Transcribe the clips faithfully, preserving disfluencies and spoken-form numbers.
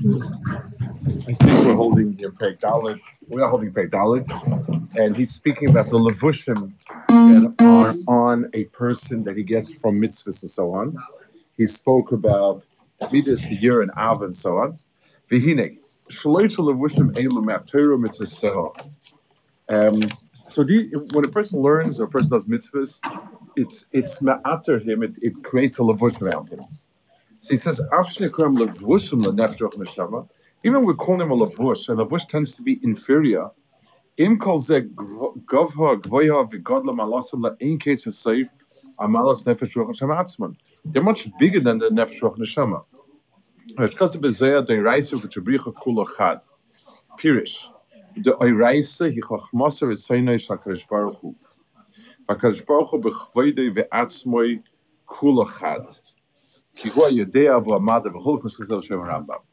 I think we're holding the Perek Dalet. We're not holding Perek Dalet, and he's speaking about the levushim that are on a person that he gets from mitzvahs and so on. He spoke about midas, year, and av, and so on. V'hine shloisha levushim elu me'Torah mitzvahs seho. Um, so the, when a person learns or a person does mitzvahs, it's it's ma'ater him. It, it creates a levush around him. So he says, "Afshnekram levushim lenefesh neshama." Even we call him a lavush, and lavush tends to be inferior. Im kol ze gavha gvoya v'gadla malasam la'ein case v'seif amalas nefesh ruach neshama atzman. They're much bigger than the nefesh ruach neshama. Hashkas bezeya deiraisa v'chabricha kula chad. Pirish. The oiraisa hi chachmasa v'tzaynei shakadosh baruch hu. Hakadosh baruch hu b'chvoidei v'atzmoi kula chad. Ki hu ha'yodea v'amada v'chol k'neshkazel Shem Rambam.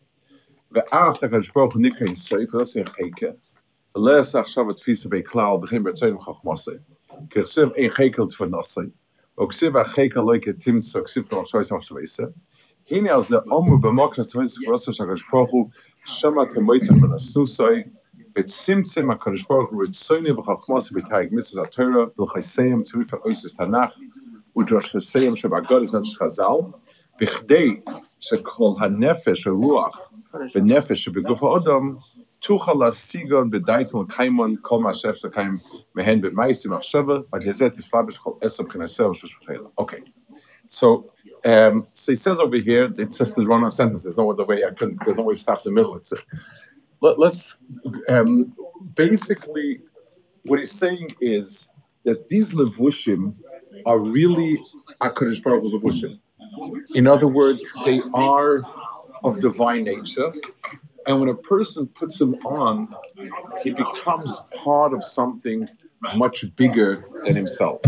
ואף הקדוש ברוך הוא נקרא יסייף, ולא עושה חיקה, ולא יעשה עכשיו את תפיסה בכלל, בכם ברצויים חכמוסי, כי כסיב אין חיקה לתפנוסי, וכסיב החיקה לא יקתימצא, כסיב תמחשו יסם שבייסה, הנה על זה עומר במוקר תפיסה כברוסה שהקדוש ברוך הוא שמע תמויצה מנסוסי, וצמצם הקדוש ברוך הוא רצויני וחכמוסי בתייג מיסס התורה, ולחייסיים צריף האויסס תנ"ך, ודרשסיים שבאגודס נפש חז"ל, בכדי שכל הנפש הרוח ונפש שבגוף האדם תוכל להשיגון בדייטון קיימון כל מה שאפשר קיים מהן במייסים מחשבה והגזת תסלבש כל עשר כנסה ושושפחילה. Okay, so um, so he says over here, it's just the run on sentence, there's no other way, I couldn't, there's no way to stop the middle. It's a, let, let's um, basically what he's saying is that these levushim are really HaKadosh Baruch Hu's levushim. In other words, they are of divine nature, and when a person puts them on, he becomes part of something much bigger than himself.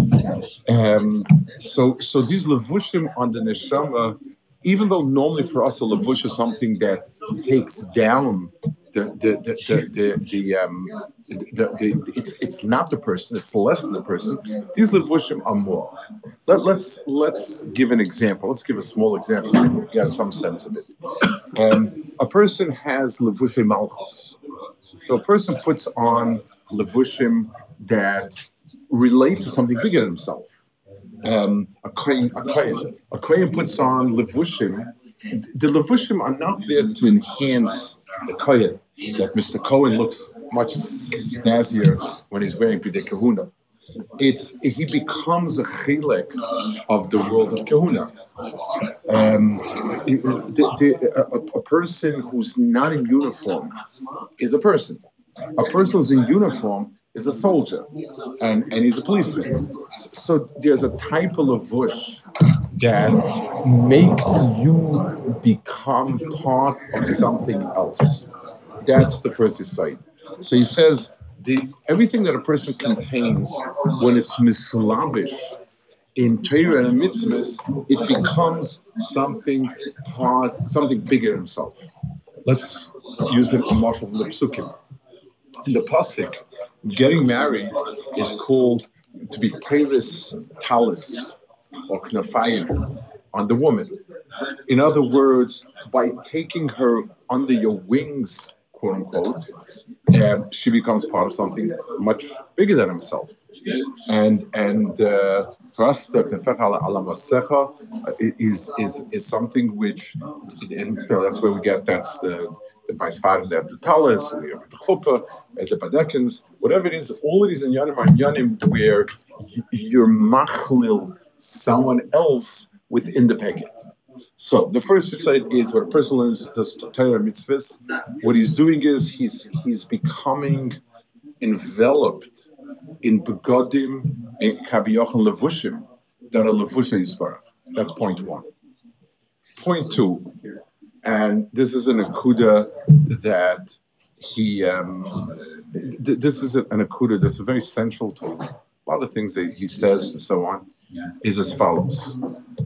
Um, so, so these levushim on the neshama, even though normally for us a levush is something that takes down the the the the, the, the um the, the it's it's not the person, it's less than the person. These levushim are more. Let, let's let's give an example. Let's give a small example so we get some sense of it. Um, a person has levushim malchus. So a person puts on levushim that relate to something bigger than himself. Um, a kohen, a kohen, a kohen puts on levushim. The levushim are not there to enhance the kohen. That Mister Cohen looks much snazzier when he's wearing Pidei Kahuna. It's he becomes a chilek of the world of Kahuna. Um, the, the, a, a person who's not in uniform is a person. A person who's in uniform is a soldier, and, and he's a policeman. So there's a type of levush that makes you become part of something else. That's the first insight. So he says the everything that a person contains when it's mislavish in Torah and mitzvahs, it becomes something part, something bigger than himself. Let's use it a marshal from the Psukim. In the pasuk, getting married is called to be Paris Talis or Knafayim on the woman. In other words, by taking her under your wings, quote unquote, uh, she becomes part of something much bigger than himself. And and uh, for us, the Kefech ala Masecha is is is something which, and you know, that's where we get that's the the Paisfarim, they have the Talis, we have the Chuppah, the Badekins, whatever it is. All it is in Yanim are Yanim where you're machlil someone else within the packet. So the first insight is when a person learns does Torah mitzvahs, what he's doing is he's he's becoming enveloped in begodim and kaviyachon levushim that are levushim yisparach. That's point one. Point two, and this is an akuda that he um, th- this is an akuda that's very central to a lot of things that he says and so on. Is as follows.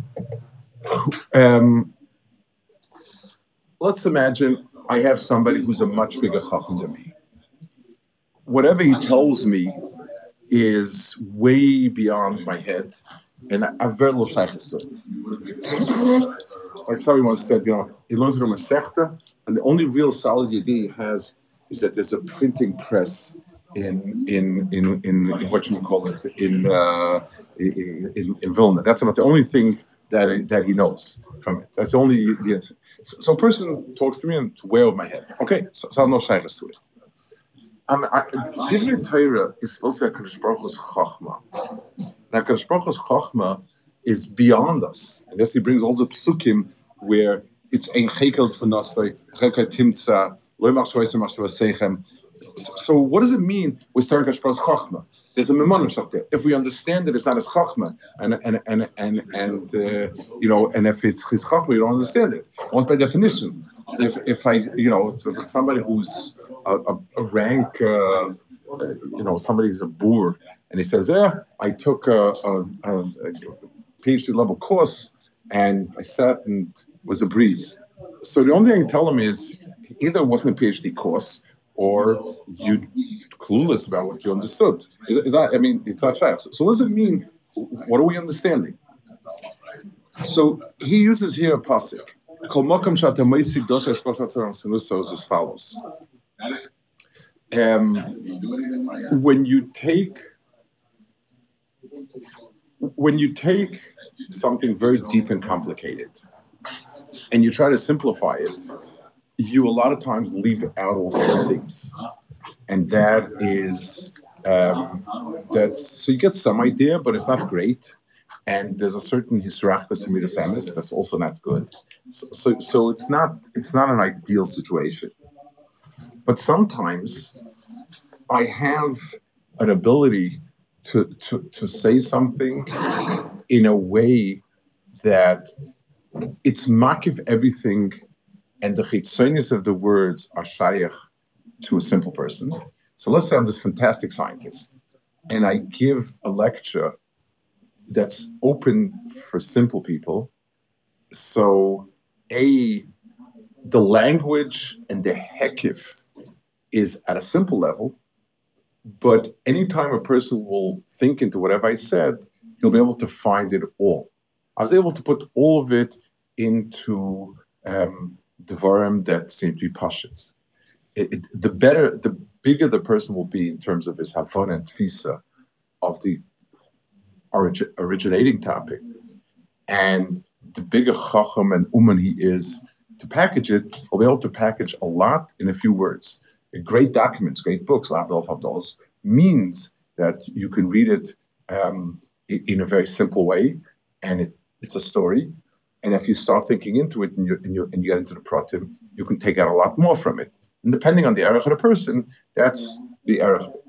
Um, let's imagine I have somebody who's a much bigger chacham than me. Whatever he tells me is way beyond my head, and I have very little shaykhs to it. like somebody once said, you know, he learns from a Masechta, and the only real solid idea he has is that there's a printing press in in in in, in what you call it in, uh, in in in Vilna. That's about the only thing that that he knows from it. That's the only yes. So, so a person talks to me and it's way over my head. Okay, so, so I'm no shaykhs to it. Um, Divrei Torah is supposed to be HaKadosh Baruch Hu's Chachma. Now, HaKadosh Baruch Hu's Chachma is beyond us. And yes, he brings all the psukim where it's ein chekel t'fanasai, chekel timtza, lo yimach shoysim mach shavasechem. So what does it mean we're starting HaKadosh Baruch Hu's Chachma? There's a memonish up there. If we understand that it's not his Chachma, and and and and and uh, you know, and if it's his Chachma, you don't understand it. Well, by definition, if if I, you know, if somebody who's a, a, a rank, uh, you know, somebody's a boor, and he says, yeah, I took a, a, a, a PhD level course, and I sat and it was a breeze. So the only thing I can tell him is either it wasn't a PhD course, or you clueless about what you understood. Is that, I mean, it's not fast. So what does it mean? What are we understanding? So he uses here a pasuk. Is as follows. Um, when you take when you take something very deep and complicated and you try to simplify it, you a lot of times leave out all sorts of things, and that is um, that's so you get some idea, but it's not great. And there's a certain hisrachus midas emes that's also not good. So, so, so it's not it's not an ideal situation. But sometimes I have an ability to to, to say something in a way that it's makiv everything, and the chitzonis of the words are shayach to a simple person. So let's say I'm this fantastic scientist, and I give a lecture that's open for simple people. So, a the language and the hekif is at a simple level, but anytime a person will think into whatever I said, he'll be able to find it all. I was able to put all of it into um, Devarim that seem to be pashut. It, it, the better, the bigger the person will be in terms of his havana and tfisa of the origi- originating topic, and the bigger chacham and uman he is to package it, he'll be able to package a lot in a few words. Great documents, great books, those means that you can read it um, in a very simple way, and it, it's a story. And if you start thinking into it and you, and you, and you get into the pratim, you can take out a lot more from it. And depending on the erech of the person, that's the erech of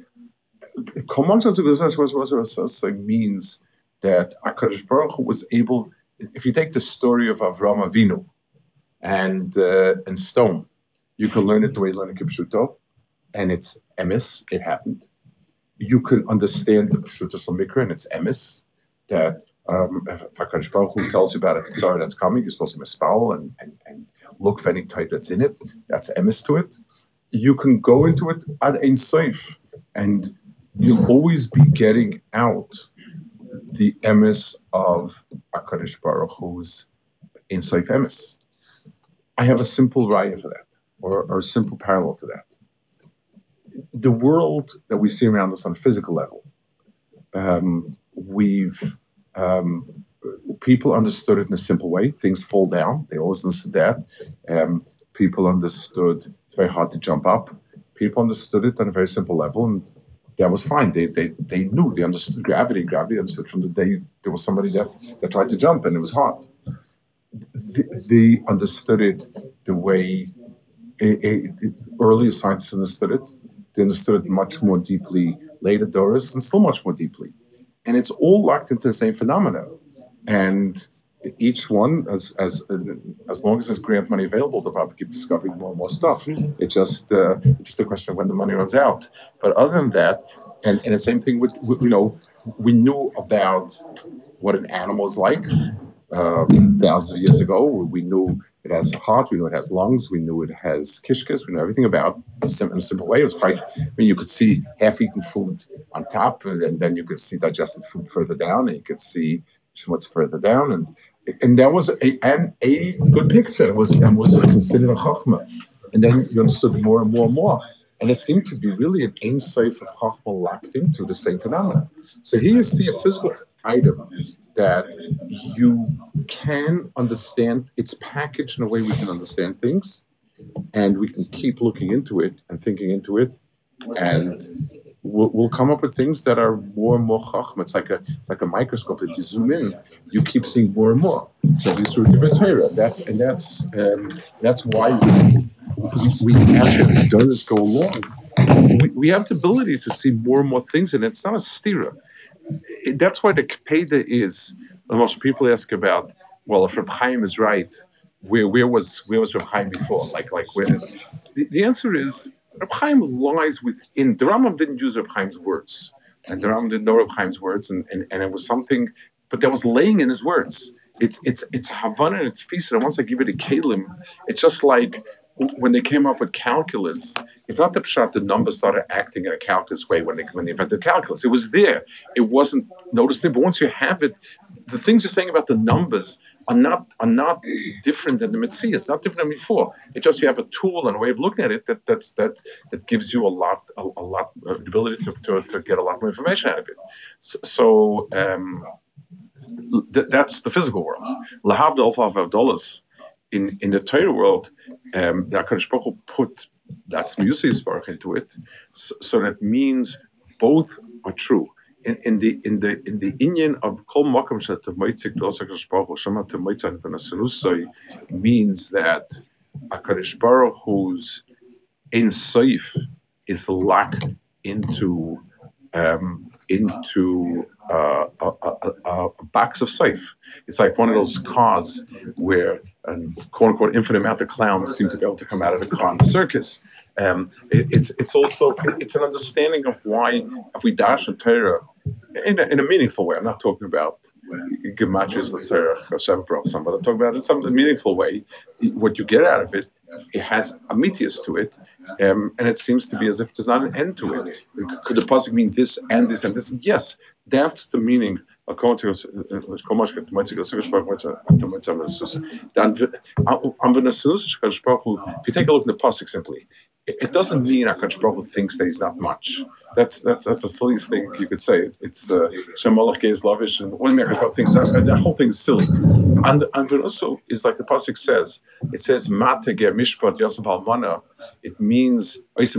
it. Means that HaKadosh Baruch Hu was able, if you take the story of Avraham Avinu and uh, and stone, you can learn it the way you learn it Kipshuto, and it's emes, it happened. You can understand the Pshuto Mikra, and it's emes, that um, HaKadosh Baruch Hu tells you about a tzara that's coming, you're supposed to mispal and, and, and look for any type that's in it, that's emes to it. You can go into it ad ein sof, and you'll always be getting out the emes of HaKadosh Baruch Hu's ein sof emes. I have a simple raya for that. Or, or a simple parallel to that. The world that we see around us on a physical level, um, we've um, people understood it in a simple way. Things fall down. They always understood that. Um, people understood it's very hard to jump up. People understood it on a very simple level, and that was fine. They they they knew. They understood gravity. Gravity understood from the day there was somebody that, that tried to jump, and it was hard. They, they understood it the way A, a, earlier scientists understood it. They understood it much more deeply later Doris, and still much more deeply. And it's all locked into the same phenomena. And each one, as as as long as there's grant money available, they'll probably keep discovering more and more stuff. It's just uh, it's just a question of when the money runs out. But other than that, and, and the same thing with, with, you know, we knew about what an animal is like um, thousands of years ago. We knew it has a heart, we knew it has lungs, we knew it has kishkas, we knew everything about it in a simple way. It was quite, I mean, you could see half-eaten food on top, and then you could see digested food further down, and you could see what's further down, and And that was a, and a good picture. It was and was considered a chachma. And then you understood more and more and more. And it seemed to be really an ein sof of chachma locked into the same phenomena. So here you see a physical item that you can understand. It's packaged in a way we can understand things, and we can keep looking into it and thinking into it, and we'll, we'll come up with things that are more and more chachma. It's like a it's like a microscope. If you zoom in, you keep seeing more and more. So this through different Torah. That's and that's um, that's why we, we actually does go along. We, we have the ability to see more and more things, and it's not a stira. That's why the Kepeda is. Most people ask about, well, if Reb Chaim is right, where where was where was Reb Chaim before? Like like where? The, the answer is Reb Chaim lies within. The Rambam didn't use Reb Chaim's words, and the Rambam didn't know Reb Chaim's words, and, and, and it was something, but that was laying in his words. It's it's it's Havana and it's feast. And once I give it a kalim, it's just like when they came up with calculus. It's not the pshat the numbers started acting in a calculus way when they when they invented calculus. It was there. It wasn't noticeable. But once you have it, the things you're saying about the numbers are not are not different than the mitzvah. It's not different than before. It's just you have a tool and a way of looking at it that that's that that gives you a lot a, a lot uh, the ability to, to to get a lot more information out of it. So. so um, th- that's the physical world. Lahavdol Avdolas in in the Torah world, um, the Hakadosh Baruch Hu put that's Musis Baruch into it, so, so that means both are true. In, in the in the in the Indian of Kol Makom Shet of Moitzik Dos Hakadosh Baruch Hu Shema to Moitzan V'Nasanusai means that Hakadosh Baruch Hu's Ein Sof is locked into um, into uh, a, a, a, a box of safe. It's like one of those cars where a quote unquote infinite amount of clowns seem to be able to come out of the car in the circus. Um, it, it's it's also it's an understanding of why if we dash in Torah in a, in a meaningful way. I'm not talking about gematris l'tzerach or seven some, but I'm talking about in some meaningful way. What you get out of it, it has a mitius to it. Um, and it seems to be as if there's not an end to it. Could the pasuk mean this and this and this? Yes, that's the meaning. If you take a look at the pasuk simply, it doesn't mean HaKadosh Baruch Hu thinks that he's not much. That's that's that's the silliest thing you could say. It's Shem Malach Geiz Lavish, and one HaKadosh thinks that, that whole thing's silly. And and also is like the pasuk says. It says Mate Ger Mishpat Yosef Almana. It means it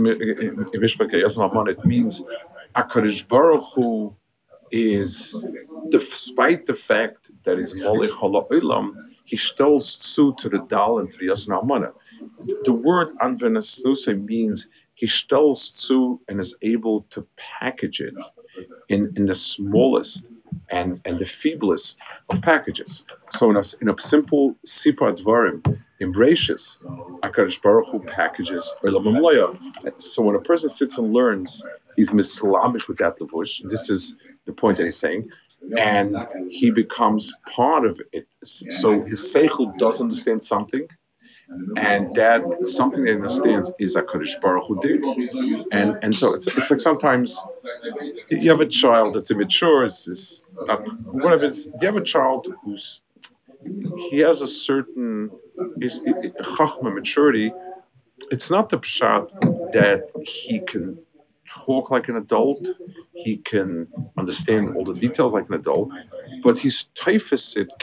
means HaKadosh Baruch Hu is, despite the fact that he's Molech Ha'Olam, he stolz zu to the Dal and to the Yosef Almana. The word Anvenasnuse means he stolz zu and is able to package it in, in the smallest and, and the feeblest of packages. So in a, in a simple Sipar Dvarim, in Bereshis, HaKadosh Baruch Hu packages Olam Hamloya. So when a person sits and learns, he's mislamish with that levush. This is the point that he's saying. And he becomes part of it. So his seichel does understand something, and that something that he understands is HaKadosh Baruch Hu did. And and so it's it's like sometimes you have a child that's immature, it's, it's not, whatever it's, you have a child who's he has a certain is chachma maturity. It's not the pshat that he can talk like an adult, he can understand all the details like an adult, but he's typhus it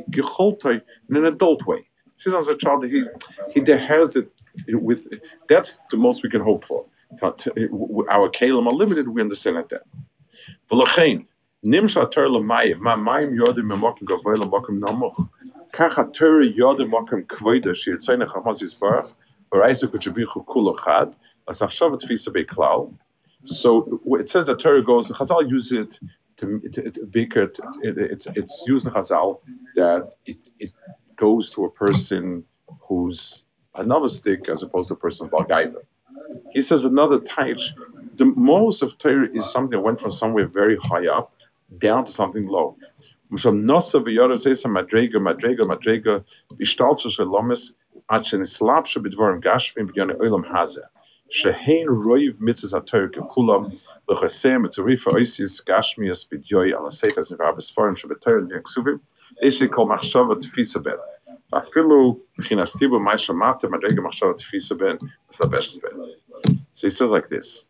in an adult way. Since as a child, he he has it with. That's the most we can hope for. Our kalim are limited. We understand that. V'lachein nimsha Torah l'mayim ma mayim yodim memokim gavoy l'mokim namoch kacha Torah yodim mokim kvoida shirtzeinach hamaz yisbarach v'raizu kuchabichu kul ochad asachshav tfisa beklal. So it says that Torah goes. Chazal use it to to, to make it. it it's it's used in Chazal that it it goes to a person who's a novice as opposed to a person who's Balgaiva. He says another taich, the most of Torah is something that went from somewhere very high up down to something low. From Nosa v'Yorav says madrega, madrega, madrega, b'shtaltzu shalomis, ad shenislapshu b'dvarim gashmim v'yonei olam hazeh. Shehein roiv mitzvahs haTorah kekulam l'chasem mitzvah oisis gashmias b'dyoy ala seifas v'abes forim sheb'Torah v'yaksuvim Eshe kol machshava tfisa ben. Afilu b'chinastibu may shamate madrega machshava tfisa ben v'slabeshes ben. So he says like this.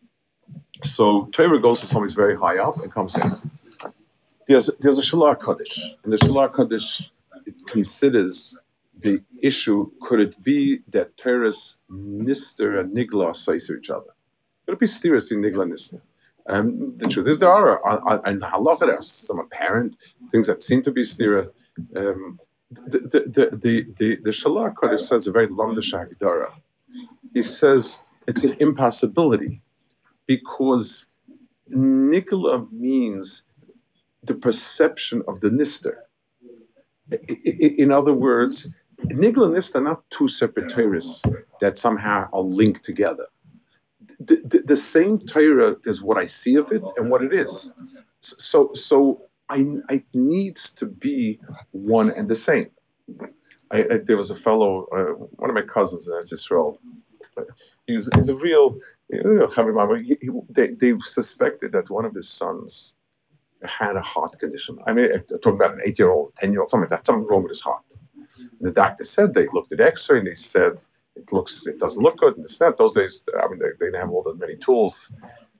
So Torah goes to somebody who's very high up and comes in. There's there's a Shalar Kodesh, and the Shalar Kodesh it considers the issue: could it be that Torah's Nister and Nigla say each other? Could it be serious in Nigla and Nister? And the truth is, there are, and halacha, there are some apparent things that seem to be stira. Um, the the the the the, the Shalar Kodesh says a very long Hagdara. He says it's an impossibility because Nigla means the perception of the Nister. In other words, Nigla and Nister are not two separate Torahs that somehow are linked together. The, the, the same Torah is what I see of it and what it is. So, so I, it needs to be one and the same. I, I, there was a fellow, uh, one of my cousins in Israel. He was, he's a real, you know, he, he, they, they suspected that one of his sons had a heart condition. I mean, I'm talking about an eight-year-old, ten-year-old, something like that, something wrong with his heart. And the doctor said, they looked at X-ray and they said, it looks, it doesn't look good. And it's not. Those days, I mean, they, they didn't have all that many tools.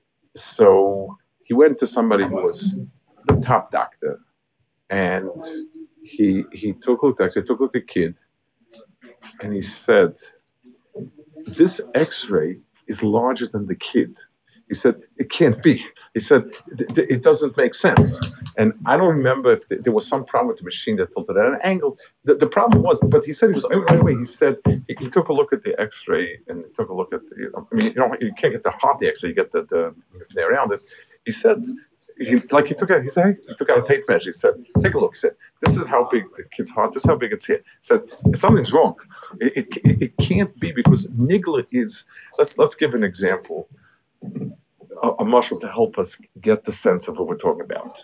So he went to somebody who was the top doctor, and he he took a look, actually took a look at the kid, and he said, this X-ray is larger than the kid. He said, it can't be. He said, it doesn't make sense. And I don't remember if there was some problem with the machine that tilted at an angle. The, the problem was, but he said, he was, right away, he said, he, he took a look at the X-ray and he took a look at, the, you know, I mean, you know, you can't get the heart the X-ray, you get the, the, the around it. He said, he, like he took out, he said, he took out a tape measure. He said, take a look. He said, this is how big the kid's heart, this is how big it's here. He said, something's wrong. It, it, it can't be because Nigla is, let's, let's give an example. A, a muscle to help us get the sense of what we're talking about.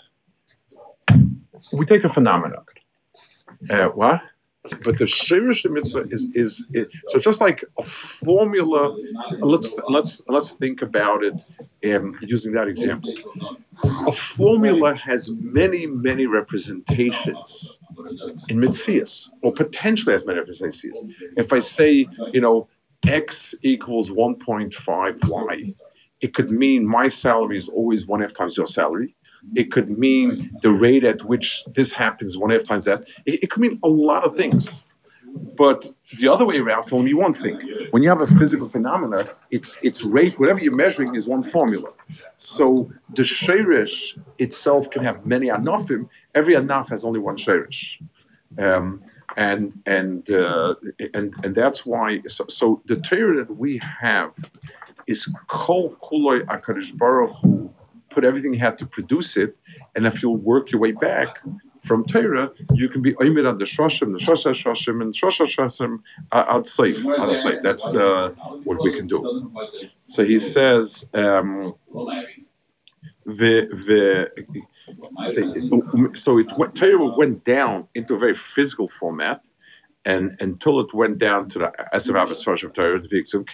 We take a phenomenon. Uh, what? But the Shirish mitzvah is, is, is so just like a formula. Let's let's let's think about it um, using that example. A formula has many many representations in Mitzias, or potentially has many representations. If I say, you know, x equals one point five y. It could mean my salary is always one half times your salary. It could mean the rate at which this happens is one half times that. It, it could mean a lot of things. But the other way around can only be one thing. When you have a physical phenomena, its its rate, whatever you're measuring, is one formula. So the sheirish itself can have many anafim. Every anaf has only one sheirish. Um, and and uh, and and that's why. So, so the Torah that we have is kol kuloi HaKadosh Baruch Hu put everything he had to produce it, and if you'll work your way back from Torah, you can be oimid on the shoshim, the shosha shoshim, and shosha shoshim ad seif, ad seif. That's the what we can do. So he says, um, the the so it went, Torah went down into a very physical format. And until it went down to the Asavavas Rosh of Torah,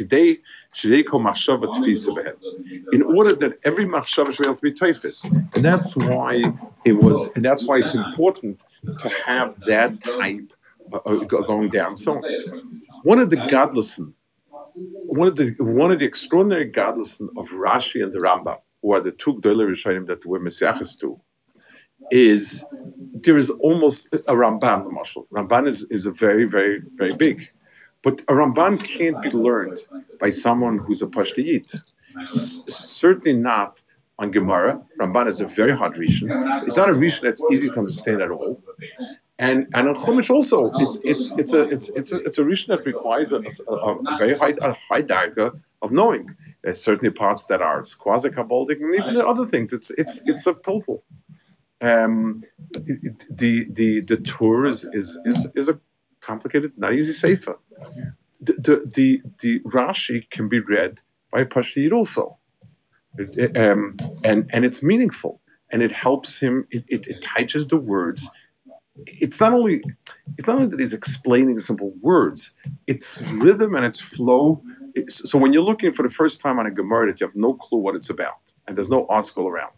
in order that every machshava should be able to be teifis, and that's why it was, and that's why it's important to have that type uh, going down. So, one of the godlessness, one of the one of the extraordinary godlessness of Rashi and the Rambam, who are the two Gdolei Rishonim that we're mesiachas to, is there is almost a Ramban, the Mashal. Ramban is, is a very, very, very big. But a Ramban can't be learned by someone who's a Pashtiyit. S- certainly not on Gemara. Ramban is a very hard Rishon. It's not a Rishon that's easy to understand at all. And and on Chumash also, it's it's it's a it's it's a it's a Rishon that requires a, a, a very high a high darga of knowing. There's certainly parts that are quasi kabbalic, and even other things. It's it's it's a pilpul. Um, the the the tour is is is, is a complicated, not easy sefer. The, the the the Rashi can be read by a Pashtiyit also, it, um, and and it's meaningful and it helps him. It, it, it teaches the words. It's not only it's not only that he's explaining simple words. It's rhythm and it's flow. It's, so when you're looking for the first time on a Gemara that you have no clue what it's about and there's no article around.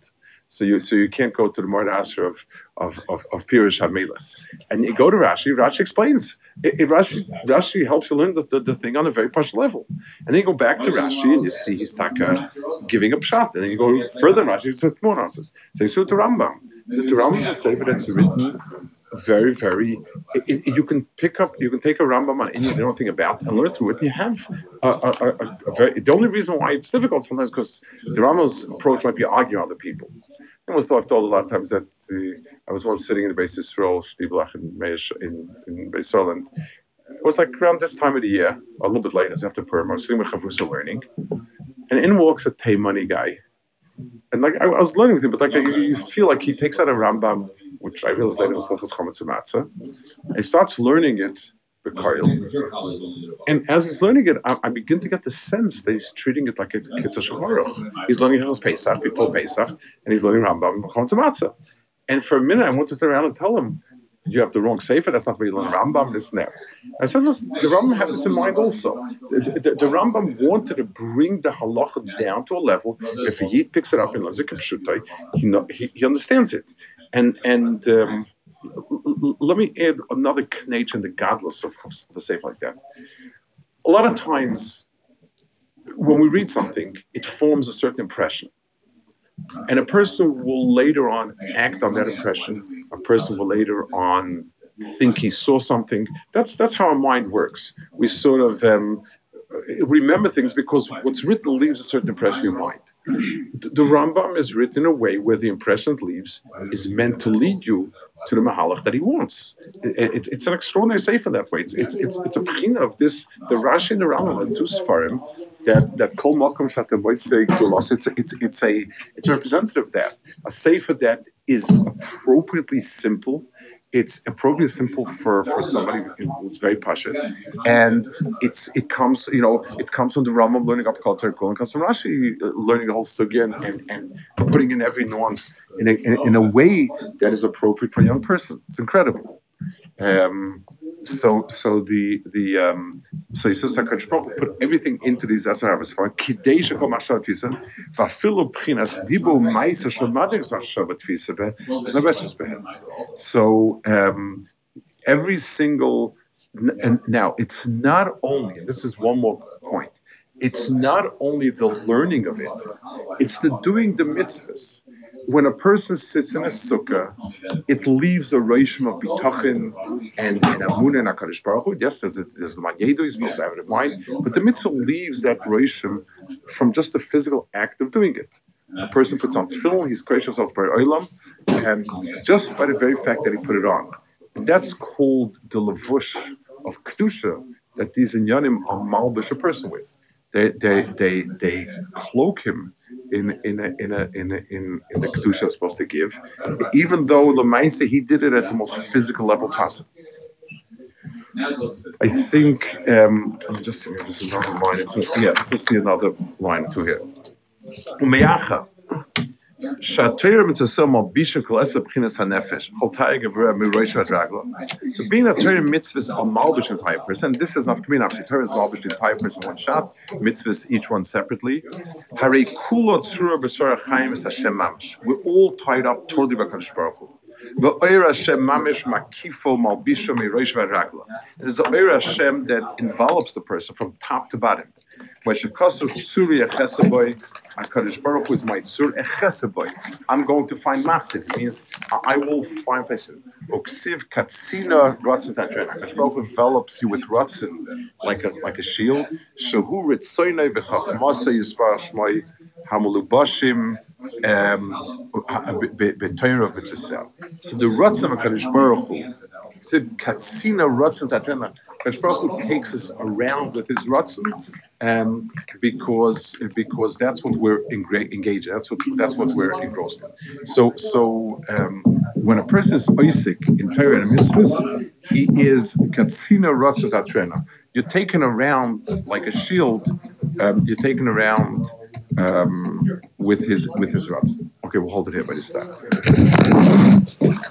So you so you can't go to the Mord Asher of of of, of Pirush Hamelas. And you go to Rashi. Rashi explains. It, it, Rashi Rashi helps you learn the, the, the thing on a very partial level. And then you go back to Rashi and you see he's taka giving a pshat. And then you go further in Rashi. It's more nonsense. So you see the Rambam. The Rambam is a sefer that's written very, very. It, it, you can pick up, you can take a Rambam on anything you know nothing about and learn through it. And you have a, a, a, a very. The only reason why it's difficult sometimes because the Rambam's approach might be arguing with other people. I was I've told a lot of times that uh, I was once sitting in the Beis Yisrael Shtiblach in Meish in in Beis Yisrael, and it was like around this time of the year, a little bit later, after Purim. I was sitting with Chavrusa learning, and in walks a Taimani guy. And like I, I was learning with him, but like I, you feel like he takes out a Rambam, which I realized later was Hilchos Chametz Matzah, and he starts learning it b'koil. And as he's learning it, I, I begin to get the sense that he's treating it like a Kitzur Shulchan. He's learning Hilchos Pesach before Pesach, and he's learning Rambam Chametz Matzah. And for a minute, I wanted to turn around and tell him, you have the wrong sefer, that's not where you learn Rambam, this and that. I said, listen, the Rambam had this in mind also. The, the, the Rambam wanted to bring the halacha down to a level, if a Yid picks it up in Lazik Pshutai, he, know, he, he understands it. And and um, l- l- let me add another knach in the godless of, of a sefer like that. A lot of times, when we read something, it forms a certain impression. And a person will later on act on that impression. A person will later on think he saw something. That's that's how our mind works. We sort of um, remember things because what's written leaves a certain impression in your mind. The Rambam is written in a way where the impression it leaves is meant to lead you to the mahalach that he wants. It, it, it's an extraordinary sefer that way. It's it's it's, it's a pchina of this. The Rashi and the Rambam are two Sfarim that that kol makom shataboisei gdolos. It's it's it's a it's a representative of that. A sefer that is appropriately simple. It's appropriately simple for, for somebody who's very passionate, and it's it comes you know it comes from the Rambam learning up culture, and comes from Rashi learning the whole sugya and, and, and putting in every nuance in a, in, in a way that is appropriate for a young person. It's incredible. Um, so so the the um, so he says Hakadosh Baruch Hu put everything into these asarabas for kidei shekol machshav tfisa vafilu b'chinas dibu ma'isa shel madrik machshav tfisa be. So um, every single and now it's not only, and this is one more point, it's not only the learning of it, it's the doing the mitzvahs. When a person sits in a sukkah, it leaves a reishim of bitachon and, and amun and HaKadosh Baruch Hu. Yes, there's, a, there's the manyedo, he's supposed to have it in mind, but the mitzvah leaves that reishim from just the physical act of doing it. A person puts on tefillin, he's gracious of Bar Olam, and just by the very fact that he put it on. That's called the levush of kedusha that these inyanim are malbish a person with. They they they they cloak him in in a, in a, in a, in in the kedusha supposed to give, even though Lamaisa he did it at the most physical level possible. I think um, let me just see if there's another line or two. Yeah, let's just see another line or two here. Umeyacha. So being a Torah mitzvahs are malbish the entire person. This is not coming actually. Torah is malbish the entire person one shot. Mitzvahs each one separately. We're all tied up totally by Kadosh Baruch Hu. It is the Oyer Hashem that envelops the person from top to bottom. HaKadosh Baruch Hu is my tzur echeseboy. I'm going to find machziv. It means I will find person. Oksiv katsina ratzin tadren. HaKadosh Baruch Hu envelops you with ratzin like a like a shield. Shehu ritzoynei v'chachmasa yisparach shmoi hamulubashim b'toyra v'tzisel. So the ratzin of HaKadosh Baruch Hu, Oksiv katsina ratzin tadren. HaKadosh Baruch Hu takes us around with his ratzin. Um, because because that's what we're engaged in. That's what that's what we're engrossed in. So so um, when a person is Isaac in Torah and Mitzvahs, he is Katsina Ratzat Atrena. You're taken around like a shield. Um, you're taken around um, with his with his Ratz. Okay, we'll hold it here by this time.